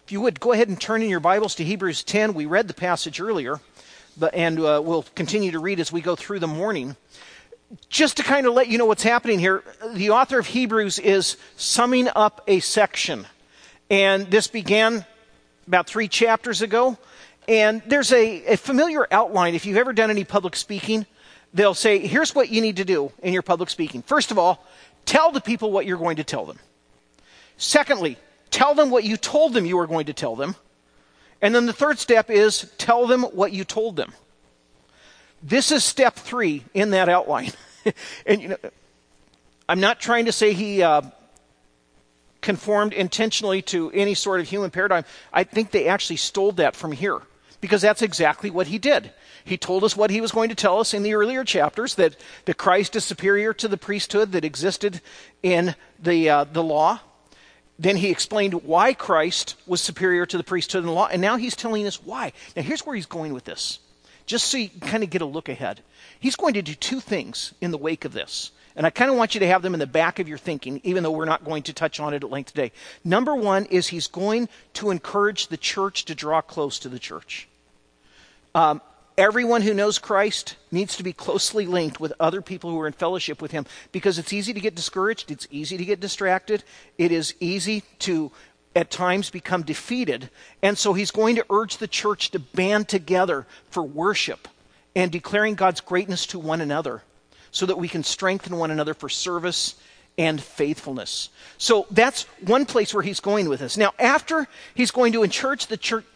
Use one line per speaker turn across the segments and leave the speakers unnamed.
If you would, go ahead and turn in your Bibles to Hebrews 10. We read the passage earlier, and we'll continue to read as we go through the morning. Just to kind of let you know what's happening here, the author of Hebrews is summing up a section. And this began about 3 chapters ago. And there's a familiar outline. If you've ever done any public speaking, they'll say, here's what you need to do in your public speaking. First of all, tell the people what you're going to tell them. Secondly, tell them what you told them you were going to tell them. And then the third step is tell them what you told them. This is step 3 in that outline. And you know, I'm not trying to say he conformed intentionally to any sort of human paradigm. I think they actually stole that from here, because that's exactly what he did. He told us what he was going to tell us in the earlier chapters, that Christ is superior to the priesthood that existed in the law. Then he explained why Christ was superior to the priesthood and the law, and now he's telling us why. Now here's where he's going with this, just so you can kind of get a look ahead. He's going to do 2 things in the wake of this, and I kind of want you to have them in the back of your thinking, even though we're not going to touch on it at length today. Number 1 is he's going to encourage the church to draw close to the church. Everyone who knows Christ needs to be closely linked with other people who are in fellowship with him, because it's easy to get discouraged, it's easy to get distracted, it is easy to at times become defeated. And so he's going to urge the church to band together for worship and declaring God's greatness to one another, so that we can strengthen one another for service and faithfulness. So that's one place where he's going with this. Now, after he's going to encourage the church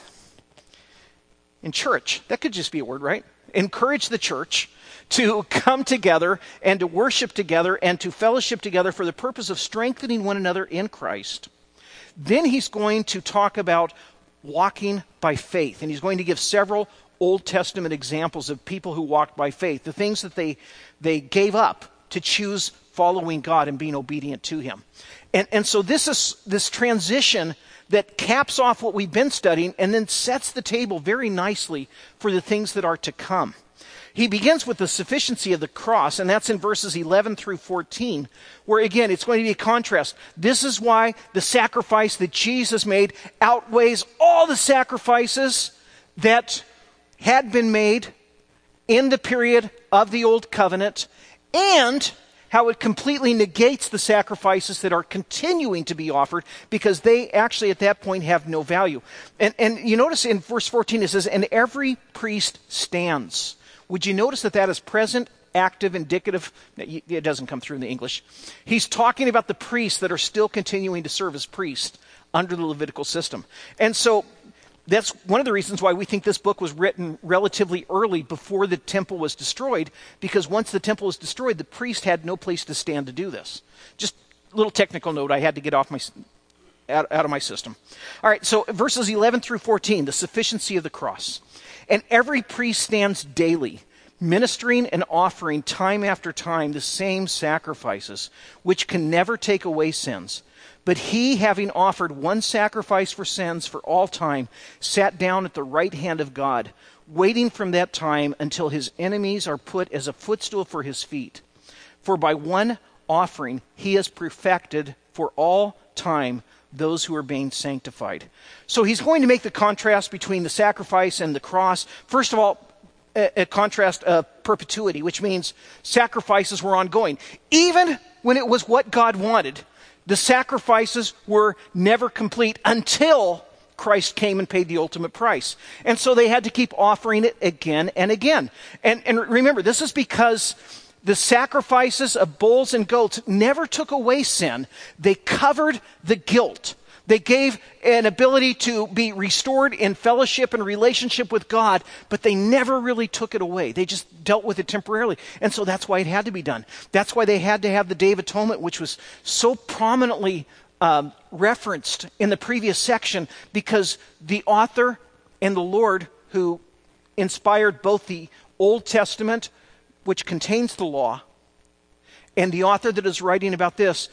in church, that could just be a word, right? Encourage the church to come together and to worship together and to fellowship together for the purpose of strengthening one another in Christ. Then he's going to talk about walking by faith, and he's going to give several Old Testament examples of people who walked by faith, the things that they gave up to choose following God and being obedient to him. And so this is this transition that caps off what we've been studying and then sets the table very nicely for the things that are to come. He begins with the sufficiency of the cross, and that's in verses 11 through 14, where again, it's going to be a contrast. This is why the sacrifice that Jesus made outweighs all the sacrifices that had been made in the period of the Old Covenant, and how it completely negates the sacrifices that are continuing to be offered, because they actually at that point have no value. And you notice in verse 14 it says, and every priest stands. Would you notice that is present, active, indicative? It doesn't come through in the English. He's talking about the priests that are still continuing to serve as priests under the Levitical system. And so that's one of the reasons why we think this book was written relatively early, before the temple was destroyed, because once the temple was destroyed, the priest had no place to stand to do this. Just a little technical note I had to get off out of my system. All right, so verses 11 through 14, the sufficiency of the cross. And every priest stands daily, ministering and offering time after time the same sacrifices, which can never take away sins. But he, having offered one sacrifice for sins for all time, sat down at the right hand of God, waiting from that time until his enemies are put as a footstool for his feet. For by one offering he has perfected for all time those who are being sanctified. So he's going to make the contrast between the sacrifice and the cross. First of all, a contrast of perpetuity, which means sacrifices were ongoing. Even when it was what God wanted, the sacrifices were never complete until Christ came and paid the ultimate price. And so they had to keep offering it again and again. And remember, this is because the sacrifices of bulls and goats never took away sin. They covered the guilt. They gave an ability to be restored in fellowship and relationship with God, but they never really took it away. They just dealt with it temporarily. And so that's why it had to be done. That's why they had to have the Day of Atonement, which was so prominently referenced in the previous section, because the author and the Lord who inspired both the Old Testament, which contains the law, and the author that is writing about this,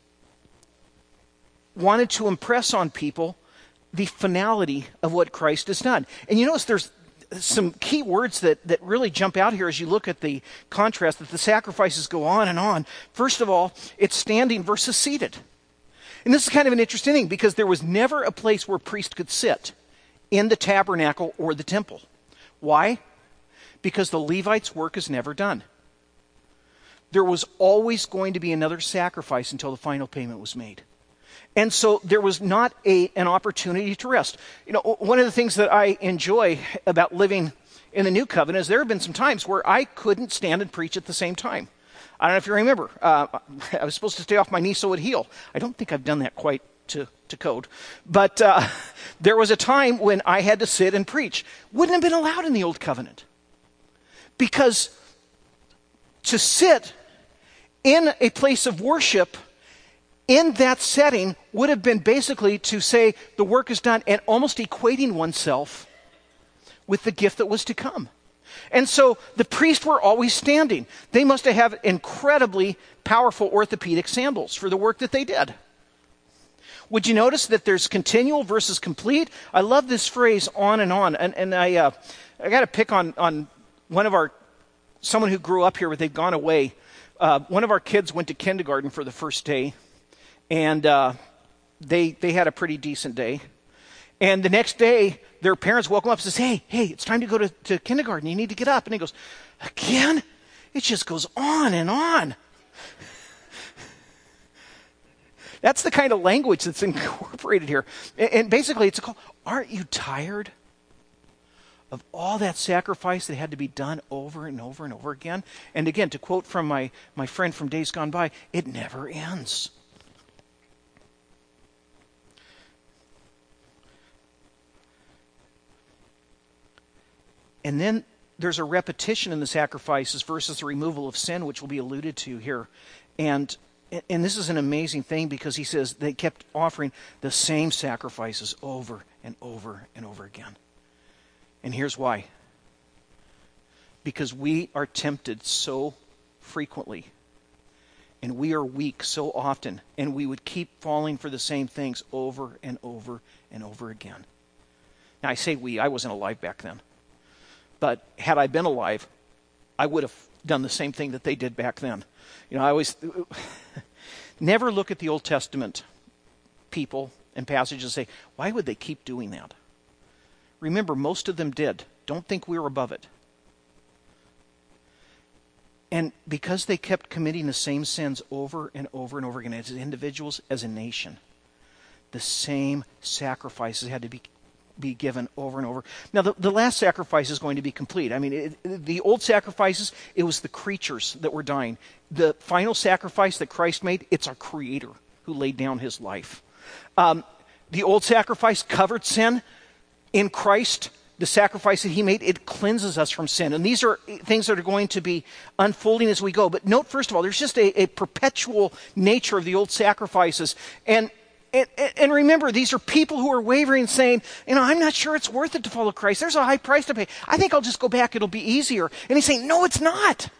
wanted to impress on people the finality of what Christ has done. And you notice there's some key words that really jump out here as you look at the contrast, that the sacrifices go on and on. First of all, it's standing versus seated. And this is kind of an interesting thing because there was never a place where a priest could sit in the tabernacle or the temple. Why? Because the Levites' work is never done. There was always going to be another sacrifice until the final payment was made. And so there was not an opportunity to rest. You know, one of the things that I enjoy about living in the New Covenant is there have been some times where I couldn't stand and preach at the same time. I don't know if you remember. I was supposed to stay off my knee so it would heal. I don't think I've done that quite to code. But there was a time when I had to sit and preach. Wouldn't have been allowed in the Old Covenant. Because to sit in a place of worship in that setting would have been basically to say the work is done and almost equating oneself with the gift that was to come. And so the priests were always standing. They must have had incredibly powerful orthopedic sandals for the work that they did. Would you notice that there's continual versus complete? I love this phrase on and on. And I got to pick on someone who grew up here, but they've gone away. One of our kids went to kindergarten for the first day. And they had a pretty decent day. And the next day, their parents woke them up and says, hey, it's time to go to kindergarten. You need to get up. And he goes, again? It just goes on and on. That's the kind of language that's incorporated here. And basically, it's called, aren't you tired of all that sacrifice that had to be done over and over and over again? And again, to quote from my friend from days gone by, it never ends. And then there's a repetition in the sacrifices versus the removal of sin, which will be alluded to here. And this is an amazing thing because he says they kept offering the same sacrifices over and over and over again. And here's why. Because we are tempted so frequently, and we are weak so often, and we would keep falling for the same things over and over and over again. Now I say we, I wasn't alive back then. But had I been alive, I would have done the same thing that they did back then. You know, I always never look at the Old Testament people and passages and say, why would they keep doing that? Remember, most of them did. Don't think we were above it. And because they kept committing the same sins over and over and over again, as individuals, as a nation, the same sacrifices had to be given over and over. Now, the last sacrifice is going to be complete. I mean, the old sacrifices, it was the creatures that were dying. The final sacrifice that Christ made, it's our Creator who laid down his life. The old sacrifice covered sin. In Christ, the sacrifice that he made, it cleanses us from sin. And these are things that are going to be unfolding as we go. But note, first of all, there's just a perpetual nature of the old sacrifices. And remember, these are people who are wavering, saying, you know, I'm not sure it's worth it to follow Christ. There's a high price to pay. I think I'll just go back. It'll be easier. And he's saying, no, it's not.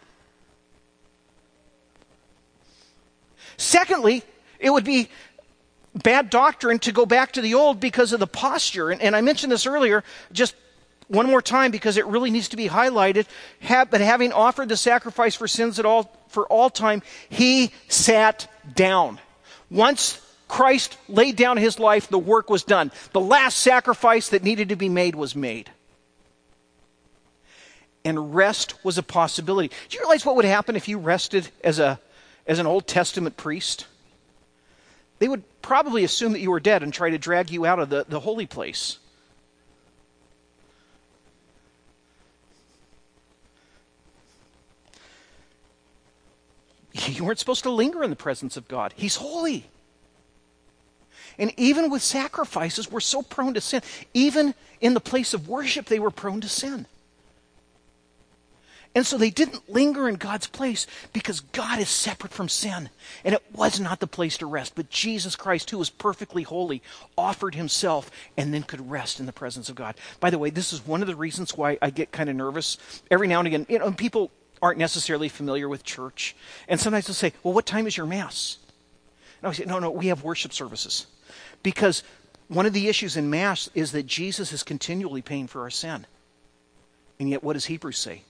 Secondly, it would be bad doctrine to go back to the old because of the posture. And I mentioned this earlier, just one more time because it really needs to be highlighted. But having offered the sacrifice for sins for all time, he sat down. Once Christ laid down his life, the work was done. The last sacrifice that needed to be made was made. And rest was a possibility. Do you realize what would happen if you rested as an Old Testament priest? They would probably assume that you were dead and try to drag you out of the holy place. You weren't supposed to linger in the presence of God. He's holy. And even with sacrifices, we're so prone to sin. Even in the place of worship, they were prone to sin. And so they didn't linger in God's place because God is separate from sin. And it was not the place to rest. But Jesus Christ, who was perfectly holy, offered himself and then could rest in the presence of God. By the way, this is one of the reasons why I get kind of nervous. Every now and again, you know, people aren't necessarily familiar with church. And sometimes they'll say, well, what time is your Mass? And I say, no, we have worship services. Because one of the issues in Mass is that Jesus is continually paying for our sin. And yet what does Hebrews say?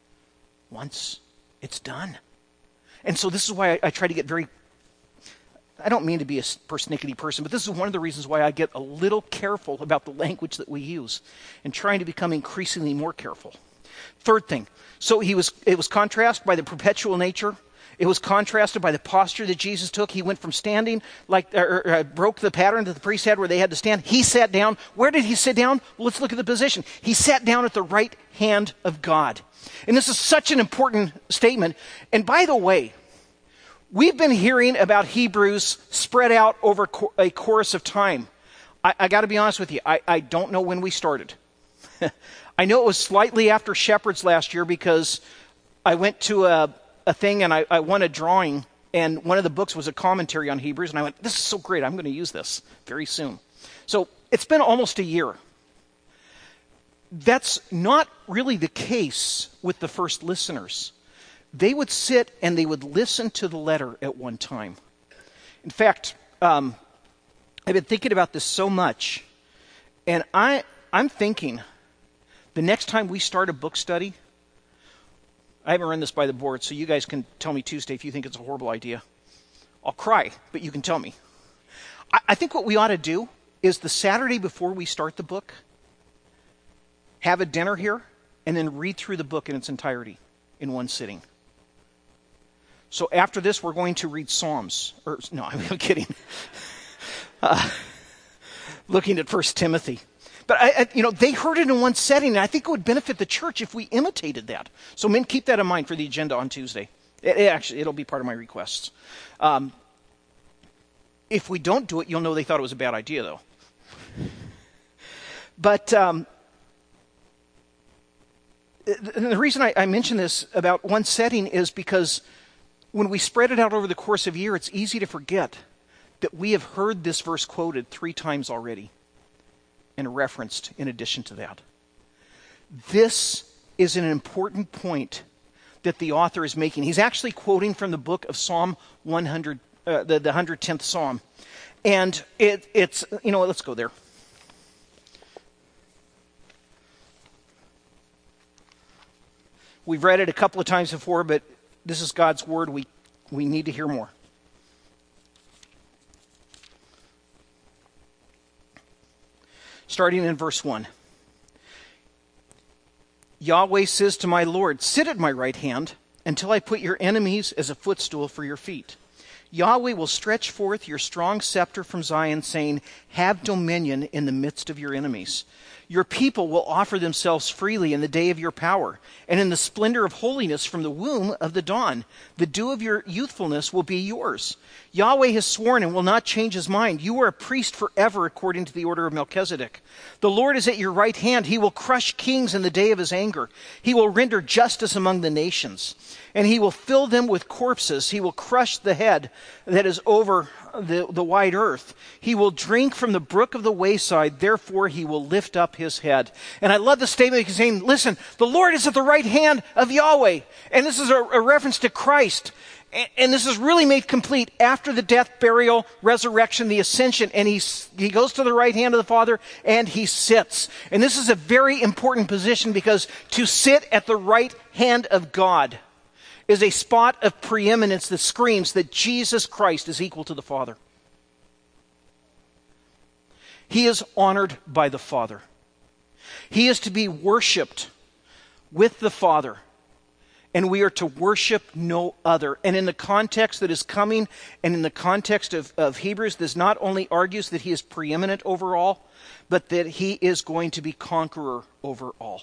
Once it's done. And so this is why I try to get very I don't mean to be a persnickety person, but this is one of the reasons why I get a little careful about the language that we use and trying to become increasingly more careful. Third thing, so it was contrasted by the perpetual nature. It was contrasted by the posture that Jesus took. He went from standing, broke the pattern that the priests had where they had to stand. He sat down. Where did he sit down? Well, let's look at the position. He sat down at the right hand of God. And this is such an important statement. And by the way, we've been hearing about Hebrews spread out over a course of time. I got to be honest with you. I don't know when we started. I know it was slightly after Shepherds last year because I went to a thing and I won a drawing, and one of the books was a commentary on Hebrews, and I went, this is so great, I'm going to use this very soon. So it's been almost a year. That's not really the case with the first listeners. They would sit and they would listen to the letter at one time. In fact, I've been thinking about this so much, and I'm thinking the next time we start a book study, I haven't run this by the board, so you guys can tell me Tuesday if you think it's a horrible idea. I'll cry, but you can tell me. I think what we ought to do is the Saturday before we start the book, have a dinner here, and then read through the book in its entirety in one sitting. So after this, we're going to read Psalms. No, I'm kidding. Looking at 1 Timothy. But they heard it in one setting, and I think it would benefit the church if we imitated that. So men, keep that in mind for the agenda on Tuesday. It'll be part of my requests. If we don't do it, you'll know they thought it was a bad idea, though. But the reason I mention this about one setting is because when we spread it out over the course of a year, it's easy to forget that we have heard this verse quoted 3 times already and referenced in addition to that. This is an important point that the author is making. He's actually quoting from the book of Psalm 100, the 110th Psalm. And it's, let's go there. We've read it a couple of times before, but this is God's word. We need to hear more. Starting in verse 1. Yahweh says to my Lord, sit at my right hand until I put your enemies as a footstool for your feet. Yahweh will stretch forth your strong scepter from Zion, saying, have dominion in the midst of your enemies. Your people will offer themselves freely in the day of your power, and in the splendor of holiness from the womb of the dawn. The dew of your youthfulness will be yours. Yahweh has sworn and will not change his mind. You are a priest forever according to the order of Melchizedek. The Lord is at your right hand. He will crush kings in the day of his anger. He will render justice among the nations, and he will fill them with corpses. He will crush the head that is over the wide earth. He will drink from the brook of the wayside, therefore he will lift up his head. And I love the statement he's saying, listen, the Lord is at the right hand of Yahweh. And this is a reference to Christ. And this is really made complete after the death, burial, resurrection, the ascension. And he goes to the right hand of the Father and he sits. And this is a very important position because to sit at the right hand of God is a spot of preeminence that screams that Jesus Christ is equal to the Father. He is honored by the Father. He is to be worshiped with the Father, and we are to worship no other. And in the context that is coming, and in the context of Hebrews, this not only argues that he is preeminent over all, but that he is going to be conqueror over all.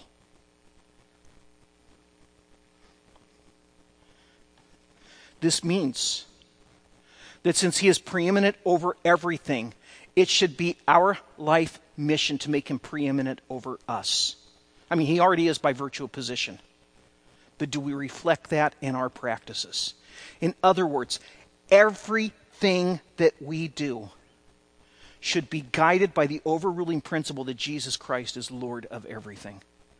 This means that since he is preeminent over everything, it should be our life mission to make him preeminent over us. I mean, he already is by virtue of position. But do we reflect that in our practices? In other words, everything that we do should be guided by the overruling principle that Jesus Christ is Lord of everything.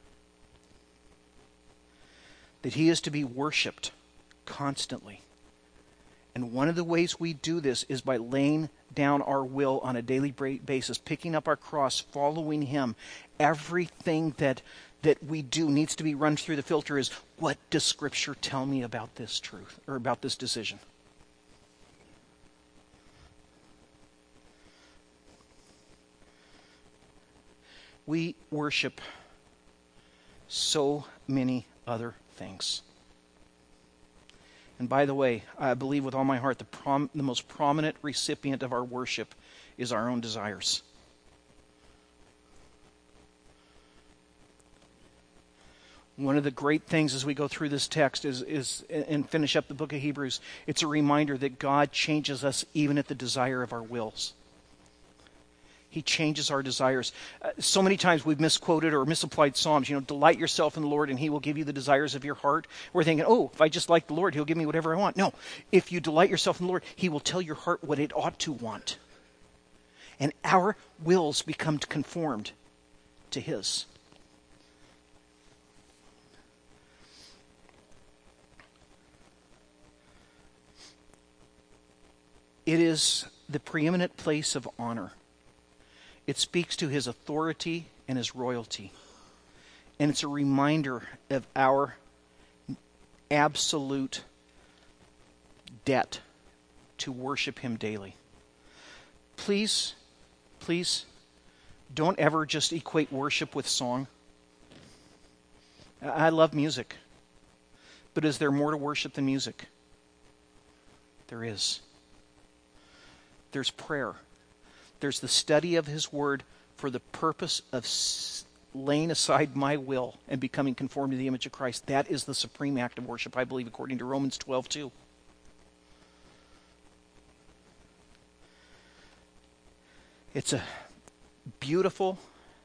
That he is to be worshiped constantly. And one of the ways we do this is by laying down our will on a daily basis, picking up our cross, following him. Everything that we do needs to be run through the filter is, what does Scripture tell me about this truth or about this decision? we worship so many other things. And by the way, I believe with all my heart the most prominent recipient of our worship is our own desires. One of the great things as we go through this text is and finish up the book of Hebrews, it's a reminder that God changes us even at the desire of our wills. He changes our desires. So many times we've misquoted or misapplied Psalms. Delight yourself in the Lord and He will give you the desires of your heart. We're thinking, if I just like the Lord, He'll give me whatever I want. No, if you delight yourself in the Lord, He will tell your heart what it ought to want. And our wills become conformed to His. It is the preeminent place of honor. It speaks to His authority and His royalty. And it's a reminder of our absolute debt to worship Him daily. Please, don't ever just equate worship with song. I love music. But is there more to worship than music? There is. There's prayer. There's the study of His Word for the purpose of laying aside my will and becoming conformed to the image of Christ. That is the supreme act of worship, I believe, according to Romans 12:2. It's a beautiful,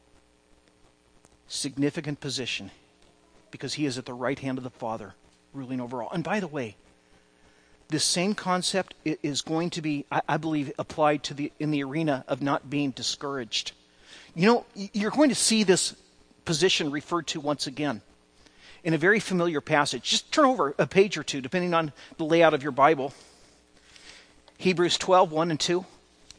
significant position because He is at the right hand of the Father, ruling over all. And by the way, this same concept is going to be, I believe, applied in the arena of not being discouraged. You're going to see this position referred to once again in a very familiar passage. Just turn over a page or two, depending on the layout of your Bible. Hebrews 12, 1 and 2.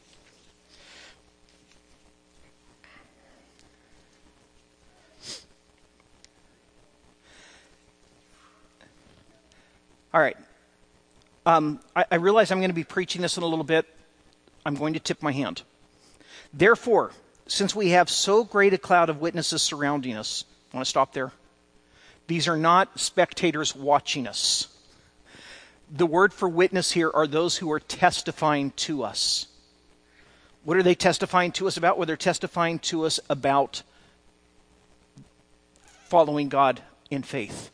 All right. I realize I'm going to be preaching this in a little bit. I'm going to tip my hand. Therefore, since we have so great a cloud of witnesses surrounding us, I want to stop there. These are not spectators watching us. The word for witness here are those who are testifying to us. What are they testifying to us about? Well, they're testifying to us about following God in faith.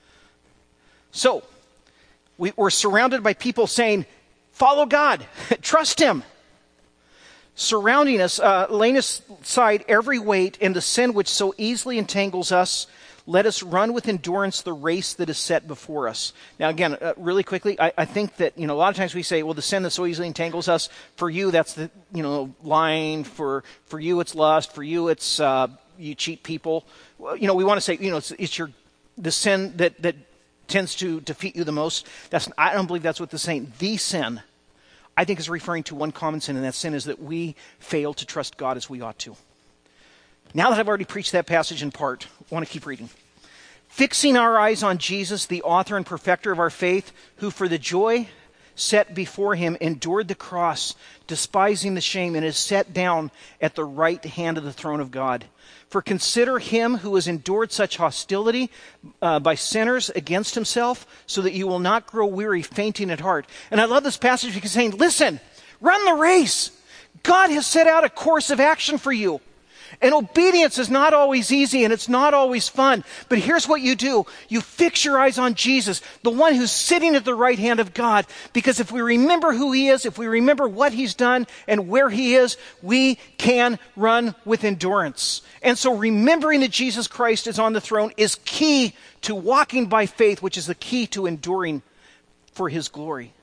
So, we're surrounded by people saying, follow God, trust Him. Surrounding us, laying aside every weight and the sin which so easily entangles us, let us run with endurance the race that is set before us. Now again, really quickly, I think that, a lot of times we say, well, the sin that so easily entangles us, for you that's the, lying, for you it's lust, for you it's, you cheat people. Well, we want to say, it's the sin that tends to defeat you the most. I don't believe that's what the saying. The sin, I think, is referring to one common sin, and that sin is that we fail to trust God as we ought to. Now that I've already preached that passage in part, I want to keep reading. Fixing our eyes on Jesus, the author and perfecter of our faith, who for the joy set before Him endured the cross, despising the shame, and is set down at the right hand of the throne of God. For consider Him who has endured such hostility by sinners against Himself, so that you will not grow weary, fainting at heart. And I love this passage because it's saying, listen, run the race. God has set out a course of action for you. And obedience is not always easy and it's not always fun. But here's what you do. You fix your eyes on Jesus, the one who's sitting at the right hand of God. Because if we remember who He is, if we remember what He's done and where He is, we can run with endurance. And so remembering that Jesus Christ is on the throne is key to walking by faith, which is the key to enduring for His glory.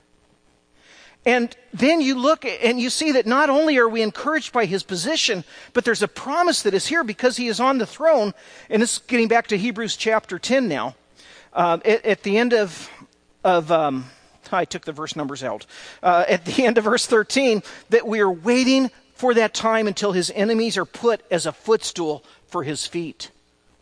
And then you look and you see that not only are we encouraged by His position, but there's a promise that is here because He is on the throne. And this is getting back to Hebrews chapter 10 now. At the end of I took the verse numbers out. At the end of verse 13, that we are waiting for that time until His enemies are put as a footstool for His feet.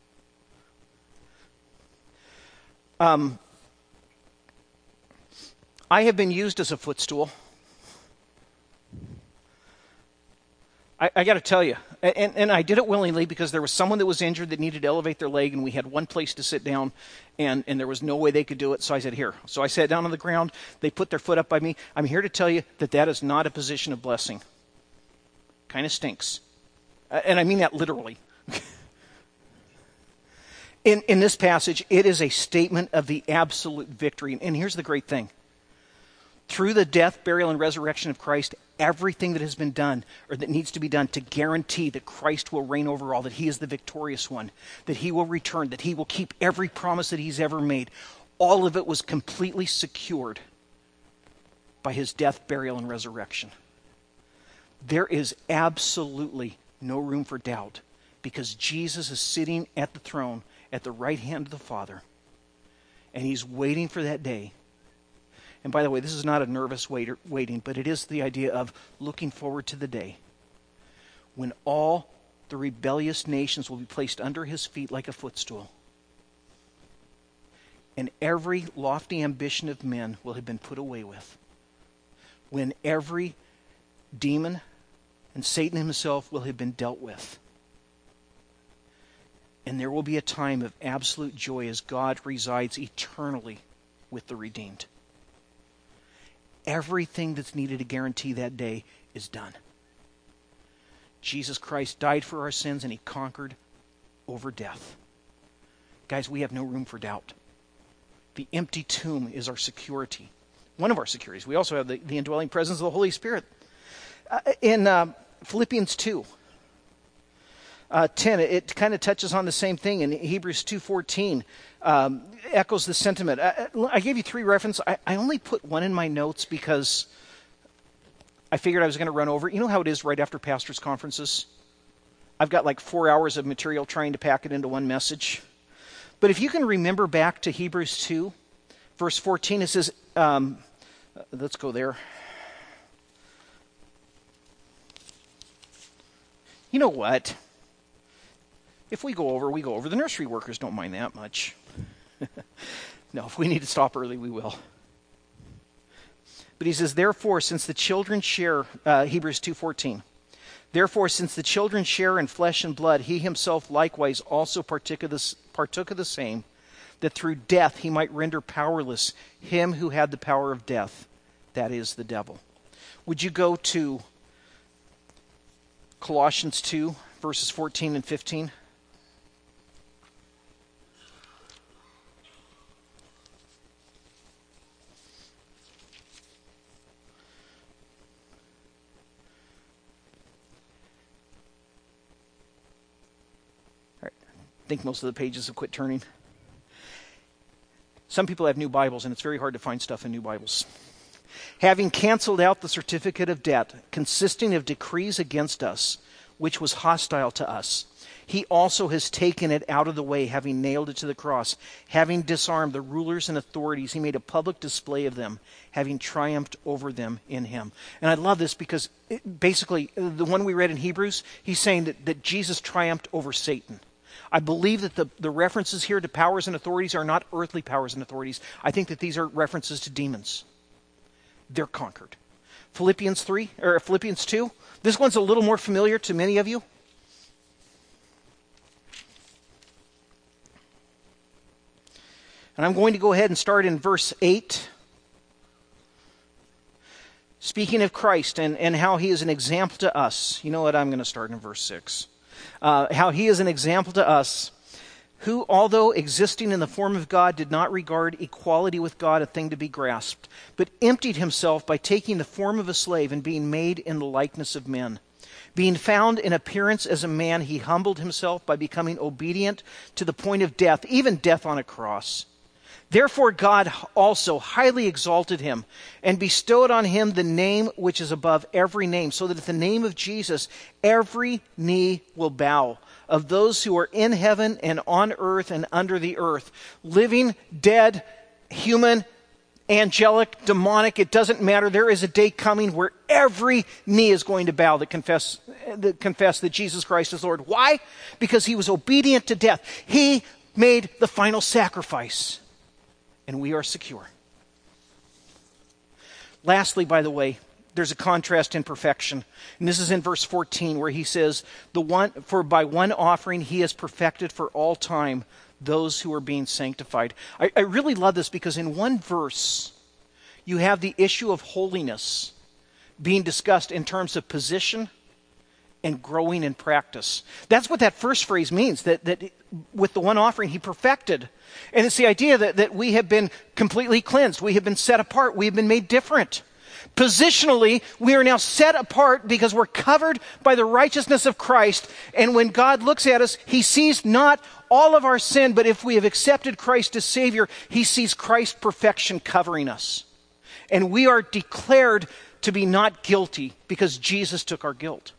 I have been used as a footstool. I got to tell you, And I did it willingly because there was someone that was injured that needed to elevate their leg, and we had one place to sit down, and there was no way they could do it. So I said, here. So I sat down on the ground. They put their foot up by me. I'm here to tell you that that is not a position of blessing. Kind of stinks. And I mean that literally. In this passage, it is a statement of the absolute victory. And here's the great thing. Through the death, burial, and resurrection of Christ, everything that has been done, or that needs to be done to guarantee that Christ will reign over all, that he is the victorious one, that he will return, that he will keep every promise that he's ever made, all of it was completely secured by his death, burial, and resurrection. There is absolutely no room for doubt, because Jesus is sitting at the throne at the right hand of the Father, and he's waiting for that day. And by the way, this is not a nervous waiting, but it is the idea of looking forward to the day when all the rebellious nations will be placed under his feet like a footstool. And every lofty ambition of men will have been put away with. When every demon and Satan himself will have been dealt with. And there will be a time of absolute joy as God resides eternally with the redeemed. Everything that's needed to guarantee that day is done. Jesus Christ died for our sins and he conquered over death. Guys, we have no room for doubt. The empty tomb is our security. One of our securities. We also have the indwelling presence of the Holy Spirit. In Philippians 2, 10, it kind of touches on the same thing. In Hebrews 2:14, echoes the sentiment. I gave you 3 references. I only put one in my notes because I figured I was going to run over. You know how it is right after pastors' conferences? I've got like 4 hours of material trying to pack it into one message. But if you can remember back to Hebrews 2, verse 14, it says, let's go there. You know what? If we go over, we go over. The nursery workers don't mind that much. No, if we need to stop early, we will. But he says, therefore, since the children share, Hebrews 2:14, therefore, since the children share in flesh and blood, he himself likewise also partook of the same, that through death he might render powerless him who had the power of death, that is, the devil. Would you go to Colossians 2, verses 14 and 15? I think most of the pages have quit turning. Some people have new Bibles, and it's very hard to find stuff in new Bibles. Having canceled out the certificate of debt, consisting of decrees against us, which was hostile to us, he also has taken it out of the way, having nailed it to the cross. Having disarmed the rulers and authorities, he made a public display of them, having triumphed over them in him. And I love this because basically, the one we read in Hebrews, he's saying that Jesus triumphed over Satan. I believe that the references here to powers and authorities are not earthly powers and authorities. I think that these are references to demons. They're conquered. Philippians 2. This one's a little more familiar to many of you. And I'm going to go ahead and start in verse 8. Speaking of Christ and how he is an example to us. You know what? I'm going to start in verse 6. How he is an example to us, who, although existing in the form of God, did not regard equality with God a thing to be grasped, but emptied himself by taking the form of a slave and being made in the likeness of men. Being found in appearance as a man, he humbled himself by becoming obedient to the point of death, even death on a cross. Therefore God also highly exalted him and bestowed on him the name which is above every name, so that at the name of Jesus every knee will bow, of those who are in heaven and on earth and under the earth, living, dead, human, angelic, demonic, it doesn't matter. There is a day coming where every knee is going to bow that confess that Jesus Christ is Lord. Why? Because he was obedient to death. He made the final sacrifice. And we are secure. Lastly, by the way, there's a contrast in perfection. And this is in verse 14 where he says, "For by one offering he has perfected for all time those who are being sanctified." I really love this because in one verse, you have the issue of holiness being discussed in terms of position and growing in practice. That's what that first phrase means, that with the one offering he perfected. And it's the idea that we have been completely cleansed. We have been set apart. We have been made different. Positionally, we are now set apart because we're covered by the righteousness of Christ. And when God looks at us, he sees not all of our sin, but if we have accepted Christ as Savior, he sees Christ's perfection covering us. And we are declared to be not guilty because Jesus took our guilt.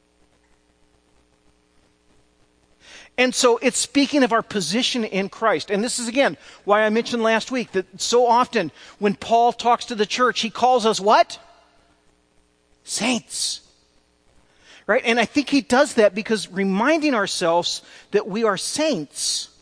And so it's speaking of our position in Christ. And this is, again, why I mentioned last week that so often when Paul talks to the church, he calls us what? Saints. Right? And I think he does that because reminding ourselves that we are saints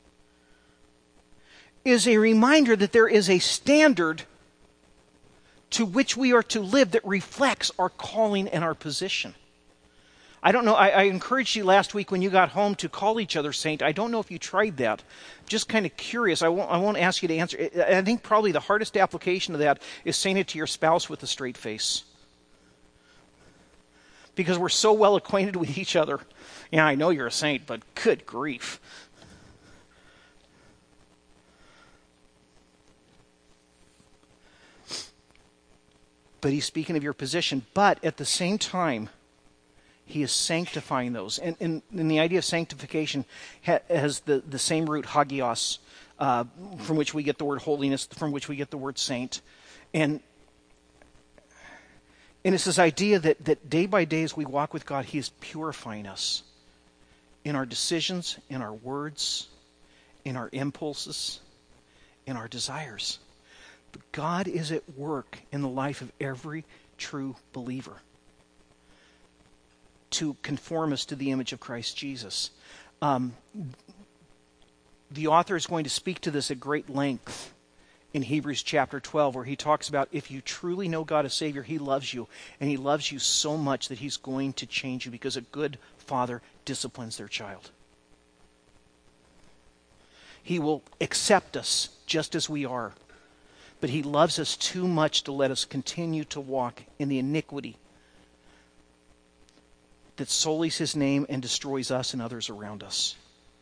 is a reminder that there is a standard to which we are to live that reflects our calling and our position. I don't know, I encouraged you last week when you got home to call each other saint. I don't know if you tried that. Just kind of curious. I won't ask you to answer. I think probably the hardest application of that is saying it to your spouse with a straight face. Because we're so well acquainted with each other. Yeah, I know you're a saint, but good grief. But he's speaking of your position. But at the same time, he is sanctifying those. And the idea of sanctification has the same root, hagios, from which we get the word holiness, from which we get the word saint. And it's this idea that day by day as we walk with God, he is purifying us in our decisions, in our words, in our impulses, in our desires. But God is at work in the life of every true believer to conform us to the image of Christ Jesus. The author is going to speak to this at great length in Hebrews chapter 12, where he talks about if you truly know God as Savior, he loves you. And he loves you so much that he's going to change you because a good father disciplines their child. He will accept us just as we are. But he loves us too much to let us continue to walk in the iniquity that sullies his name and destroys us and others around us.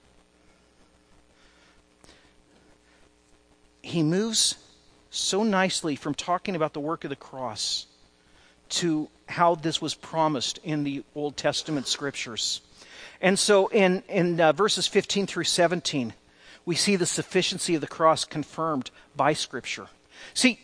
He moves so nicely from talking about the work of the cross to how this was promised in the Old Testament scriptures. And so in verses 15 through 17, we see the sufficiency of the cross confirmed by Scripture. See,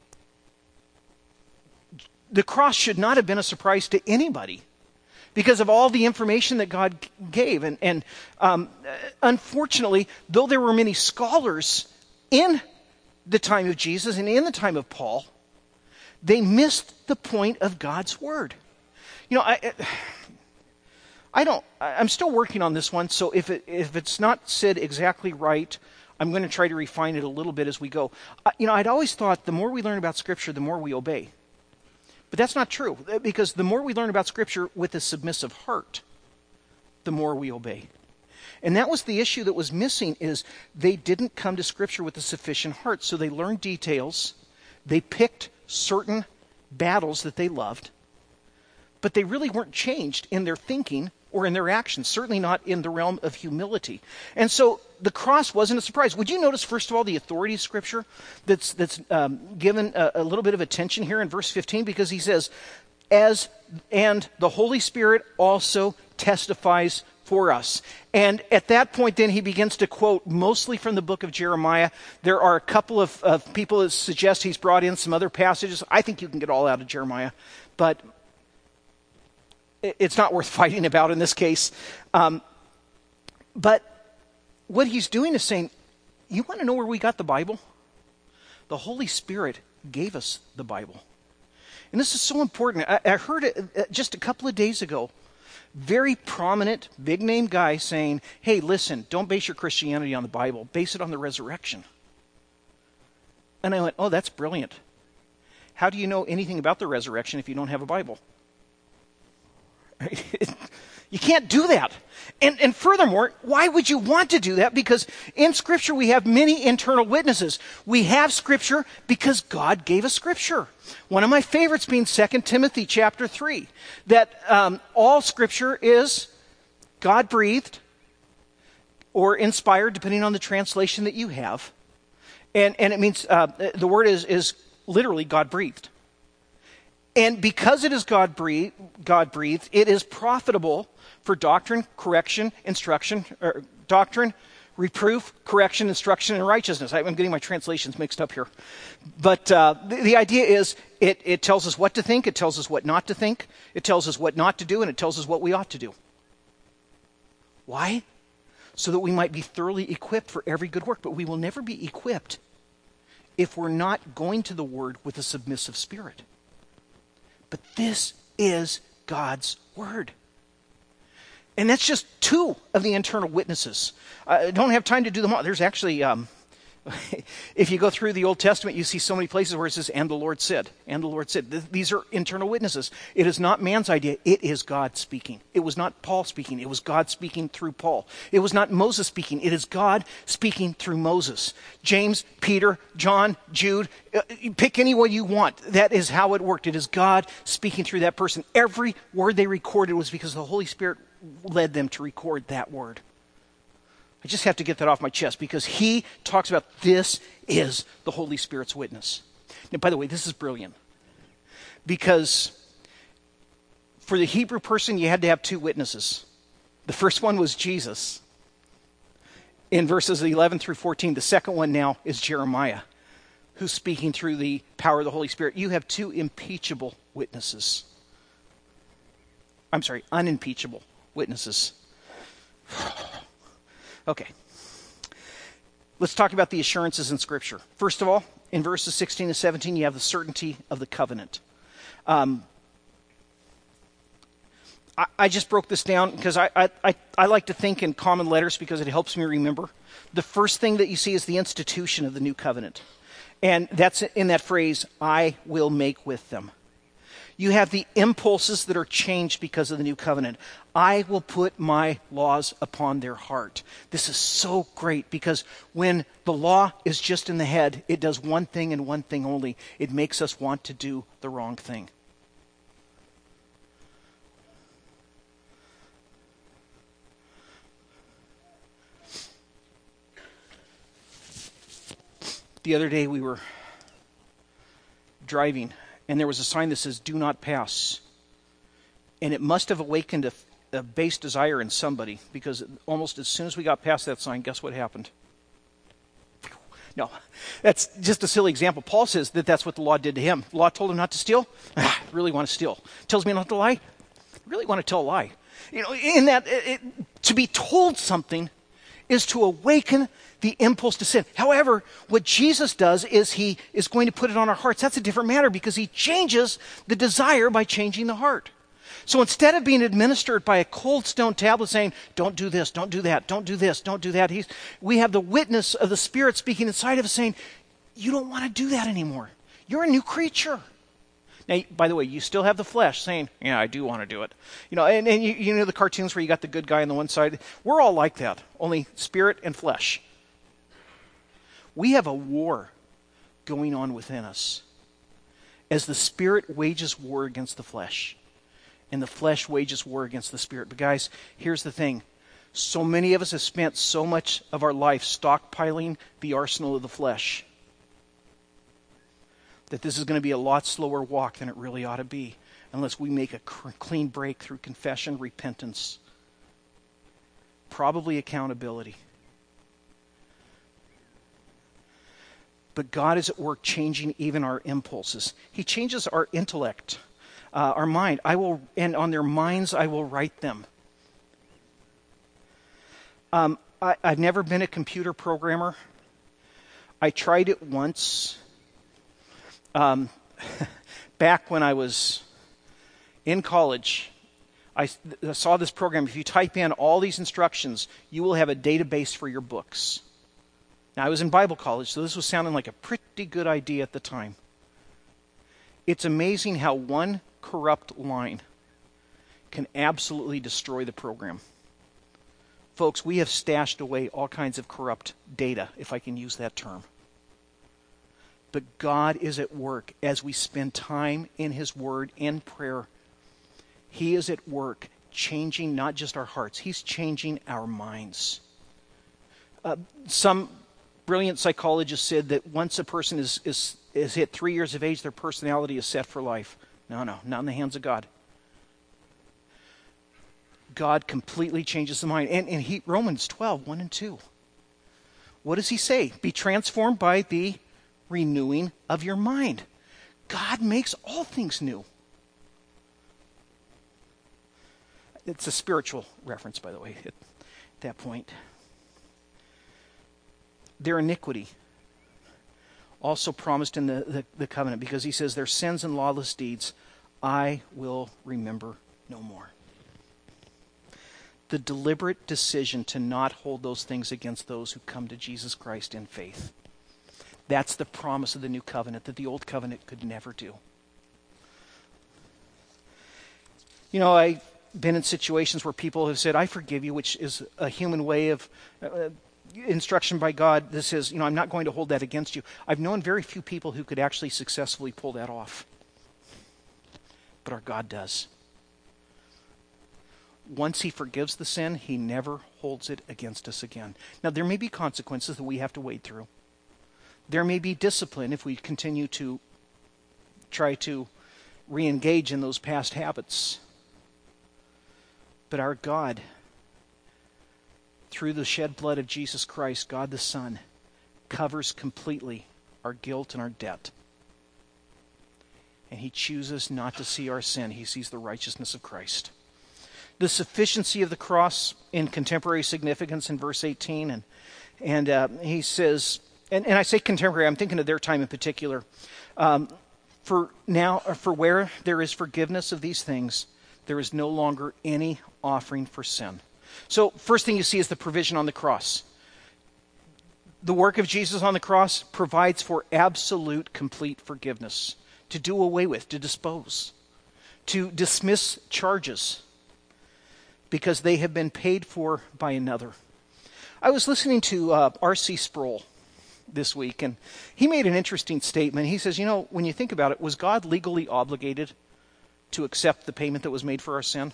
the cross should not have been a surprise to anybody because of all the information that God gave. And unfortunately, though there were many scholars in the time of Jesus and in the time of Paul, they missed the point of God's word. You know, I'm still working on this one, so if it's not said exactly right, I'm going to try to refine it a little bit as we go. I'd always thought the more we learn about Scripture, the more we obey. But that's not true, because the more we learn about Scripture with a submissive heart, the more we obey. And that was the issue that was missing, is they didn't come to Scripture with a sufficient heart. So they learned details, they picked certain battles that they loved, but they really weren't changed in their thinking or in their actions, certainly not in the realm of humility. And so the cross wasn't a surprise. Would you notice, first of all, the authority of Scripture that's given a little bit of attention here in verse 15? Because he says, and the Holy Spirit also testifies for us. And at that point, then, he begins to quote mostly from the book of Jeremiah. There are a couple of people that suggest he's brought in some other passages. I think you can get all out of Jeremiah, but it's not worth fighting about in this case. But what he's doing is saying, you want to know where we got the Bible? The Holy Spirit gave us the Bible. And this is so important. I heard it just a couple of days ago. Very prominent, big-name guy saying, hey, listen, don't base your Christianity on the Bible. Base it on the resurrection. And I went, oh, that's brilliant. how do you know anything about the resurrection if you don't have a Bible? You can't do that. And furthermore, why would you want to do that? Because in Scripture we have many internal witnesses. We have Scripture because God gave us Scripture. One of my favorites being 2 Timothy chapter 3, that all Scripture is God-breathed or inspired, depending on the translation that you have. And it means, the word is literally God-breathed. And because it is God-breathed, it is profitable for doctrine, correction, instruction, or doctrine, reproof, correction, instruction, and righteousness. I'm getting my translations mixed up here. But the idea is it tells us what to think, it tells us what not to think, it tells us what not to do, and it tells us what we ought to do. Why? So that we might be thoroughly equipped for every good work. But we will never be equipped if we're not going to the Word with a submissive spirit. But this is God's Word. And that's just two of the internal witnesses. I don't have time to do them all. There's actually, if you go through the Old Testament, you see so many places where it says, and the Lord said, and the Lord said. These are internal witnesses. It is not man's idea. It is God speaking. It was not Paul speaking. It was God speaking through Paul. It was not Moses speaking. It is God speaking through Moses. James, Peter, John, Jude, pick any one you want. That is how it worked. It is God speaking through that person. Every word they recorded was because the Holy Spirit led them to record that word. I just have to get that off my chest because he talks about this is the Holy Spirit's witness. Now, by the way, this is brilliant because for the Hebrew person, you had to have two witnesses. The first one was Jesus in verses 11 through 14. The second one now is Jeremiah, who's speaking through the power of the Holy Spirit. You have two unimpeachable witnesses. Okay. Let's talk about the assurances in Scripture. First of all, in verses 16 to 17, you have the certainty of the covenant. I just broke this down because I like to think in common letters because it helps me remember. The first thing that you see is the institution of the new covenant. And that's in that phrase, I will make with them. You have the impulses that are changed because of the new covenant. I will put my laws upon their heart. This is so great because when the law is just in the head, it does one thing and one thing only. It makes us want to do the wrong thing. The other day we were driving and there was a sign that says, do not pass. And it must have awakened a base desire in somebody because almost as soon as we got past that sign, guess what happened? No, that's just a silly example. Paul says that that's what the law did to him. The law told him not to steal. I really want to steal. Tells me not to lie. I really want to tell a lie. You know, in that, to be told something is to awaken the impulse to sin. However, what Jesus does is he is going to put it on our hearts. That's a different matter because he changes the desire by changing the heart. So instead of being administered by a cold stone tablet saying, don't do this, don't do that, don't do this, don't do that, we have the witness of the Spirit speaking inside of us saying, you don't want to do that anymore. You're a new creature. Now, by the way, you still have the flesh saying, yeah, I do want to do it. You know, and you know the cartoons where you got the good guy on the one side? We're all like that, only spirit and flesh. We have a war going on within us as the Spirit wages war against the flesh and the flesh wages war against the Spirit. But guys, here's the thing. So many of us have spent so much of our life stockpiling the arsenal of the flesh that this is going to be a lot slower walk than it really ought to be unless we make a clean break through confession, repentance, probably accountability. But God is at work changing even our impulses. He changes our intellect, our mind. And on their minds I will write them. I've never been a computer programmer. I tried it once. Back when I was in college, I saw this program. If you type in all these instructions, you will have a database for your books. Now, I was in Bible college, so this was sounding like a pretty good idea at the time. It's amazing how one corrupt line can absolutely destroy the program. Folks, we have stashed away all kinds of corrupt data, if I can use that term. But God is at work as we spend time in His Word, in prayer. He is at work changing not just our hearts, He's changing our minds. Some brilliant psychologists said that once a person is hit 3 years of age, their personality is set for life. No, not in the hands of God. God completely changes the mind. And Romans 12, 1 and 2. What does he say? Be transformed by the renewing of your mind. God makes all things new. It's a spiritual reference, by the way, at that point. Their iniquity, also promised in the covenant, because he says, their sins and lawless deeds, I will remember no more. The deliberate decision to not hold those things against those who come to Jesus Christ in faith. That's the promise of the new covenant that the old covenant could never do. You know, I've been in situations where people have said, I forgive you, which is a human way of instruction by God. This is, I'm not going to hold that against you. I've known very few people who could actually successfully pull that off. But our God does. Once he forgives the sin, he never holds it against us again. Now, there may be consequences that we have to wade through. There may be discipline if we continue to try to re-engage in those past habits. But our God, through the shed blood of Jesus Christ, God the Son, covers completely our guilt and our debt. And he chooses not to see our sin. He sees the righteousness of Christ. The sufficiency of the cross in contemporary significance in verse 18. And he says, and I say contemporary, I'm thinking of their time in particular. For where there is forgiveness of these things, there is no longer any offering for sin. So first thing you see is the provision on the cross. The work of Jesus on the cross provides for absolute, complete forgiveness. To do away with, to dispose, to dismiss charges, because they have been paid for by another. I was listening to R.C. Sproul this week, and he made an interesting statement. He says, when you think about it, was God legally obligated to accept the payment that was made for our sin?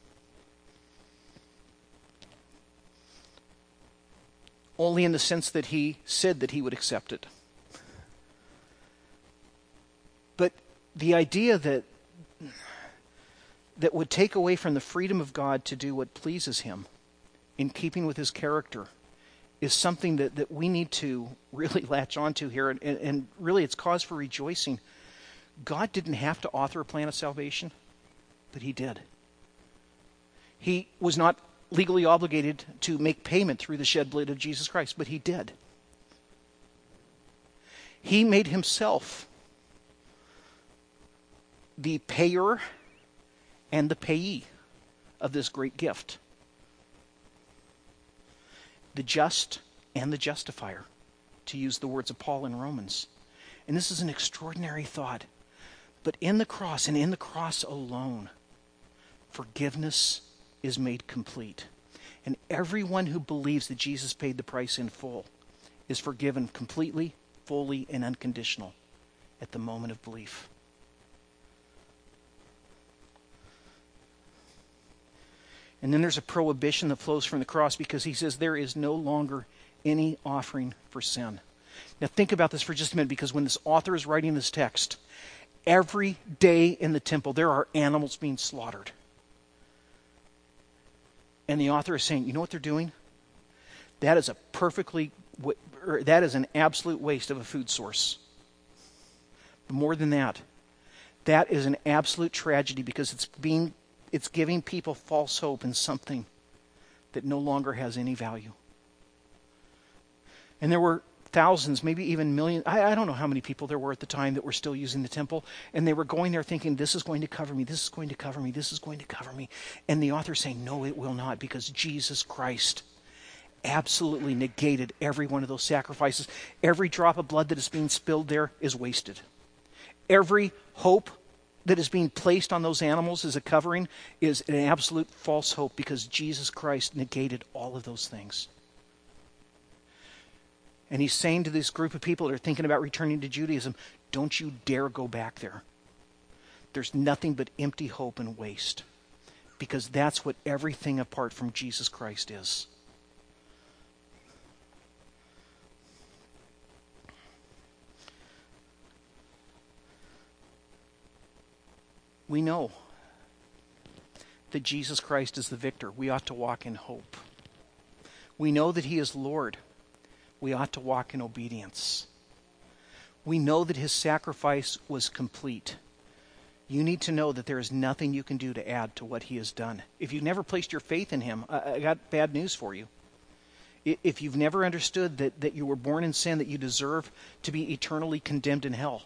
Only in the sense that he said that he would accept it. But the idea that would take away from the freedom of God to do what pleases him in keeping with his character is something that we need to really latch onto here. And really it's cause for rejoicing. God didn't have to author a plan of salvation, but he did. He was not legally obligated to make payment through the shed blood of Jesus Christ, but he did. He made himself the payer and the payee of this great gift. The just and the justifier, to use the words of Paul in Romans. And this is an extraordinary thought. But in the cross, and in the cross alone, forgiveness is made complete. And everyone who believes that Jesus paid the price in full is forgiven completely, fully, and unconditional at the moment of belief. And then there's a prohibition that flows from the cross, because he says there is no longer any offering for sin. Now think about this for just a minute, because when this author is writing this text, every day in the temple there are animals being slaughtered. And the author is saying, you know what they're doing? That is that is an absolute waste of a food source. But more than that, that is an absolute tragedy, because it's giving people false hope in something that no longer has any value. And there were thousands, maybe even millions, I don't know how many people there were at the time that were still using the temple, and they were going there thinking, this is going to cover me, this is going to cover me, this is going to cover me. And the author is saying, no, it will not, because Jesus Christ absolutely negated every one of those sacrifices. Every drop of blood that is being spilled there is wasted. every hope that is being placed on those animals as a covering is an absolute false hope, because Jesus Christ negated all of those things. And he's saying to this group of people that are thinking about returning to Judaism, don't you dare go back there. There's nothing but empty hope and waste, because that's what everything apart from Jesus Christ is. We know that Jesus Christ is the victor. We ought to walk in hope. We know that he is Lord. We ought to walk in obedience. We know that his sacrifice was complete. You need to know that there is nothing you can do to add to what he has done. If you've never placed your faith in him, I got bad news for you. If you've never understood that you were born in sin, that you deserve to be eternally condemned in hell,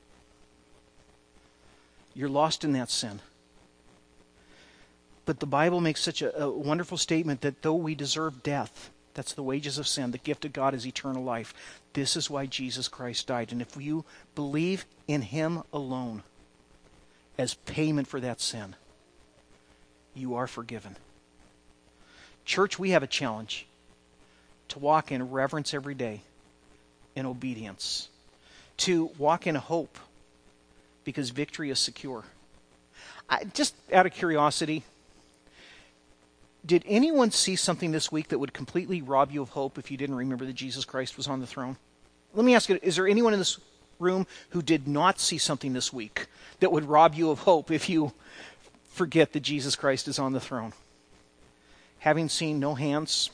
you're lost in that sin. But the Bible makes such a wonderful statement that though we deserve death, that's the wages of sin, the gift of God is eternal life. This is why Jesus Christ died. And if you believe in him alone as payment for that sin, you are forgiven. Church, we have a challenge to walk in reverence every day, in obedience, to walk in hope, because victory is secure. Just out of curiosity, did anyone see something this week that would completely rob you of hope if you didn't remember that Jesus Christ was on the throne? Let me ask you, is there anyone in this room who did not see something this week that would rob you of hope if you forget that Jesus Christ is on the throne? Having seen no hands,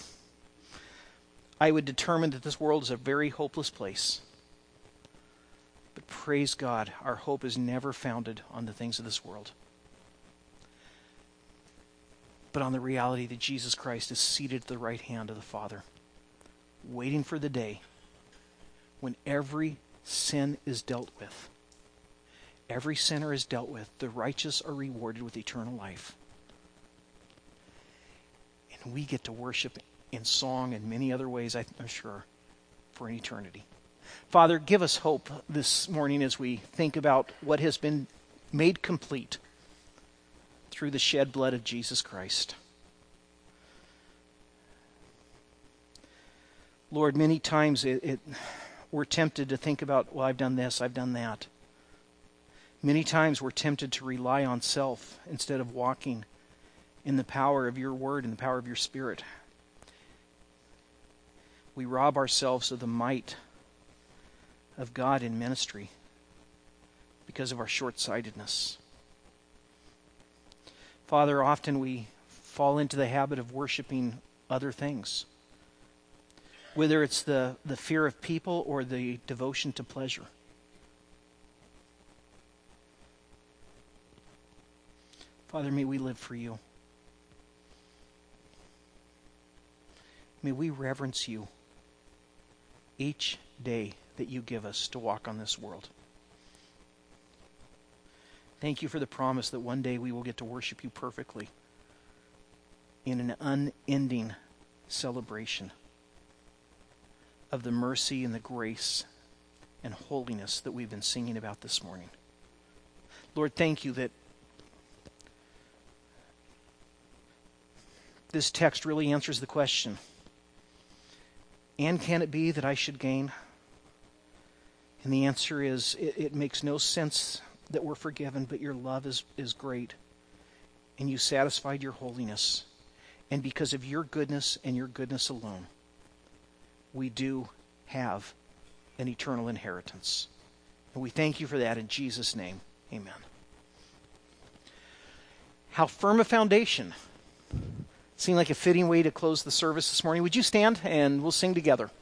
I would determine that this world is a very hopeless place. But praise God, our hope is never founded on the things of this world, but on the reality that Jesus Christ is seated at the right hand of the Father, waiting for the day when every sin is dealt with. Every sinner is dealt with. The righteous are rewarded with eternal life. And we get to worship in song and many other ways, I'm sure, for an eternity. Father, give us hope this morning as we think about what has been made complete through the shed blood of Jesus Christ. Lord, many times we're tempted to think about, well, I've done this, I've done that. Many times we're tempted to rely on self instead of walking in the power of your word and the power of your Spirit. We rob ourselves of the might of God in ministry because of our short-sightedness. Father, often we fall into the habit of worshiping other things, whether it's the fear of people or the devotion to pleasure. Father, may we live for you. May we reverence you each day that you give us to walk on this world. Thank you for the promise that one day we will get to worship you perfectly in an unending celebration of the mercy and the grace and holiness that we've been singing about this morning. Lord, thank you that this text really answers the question, and can it be that I should gain? And the answer is, it makes no sense that we're forgiven, but your love is great. And you satisfied your holiness. And because of your goodness and your goodness alone, we do have an eternal inheritance. And we thank you for that in Jesus' name. Amen. How firm a foundation. Seemed like a fitting way to close the service this morning. Would you stand and we'll sing together?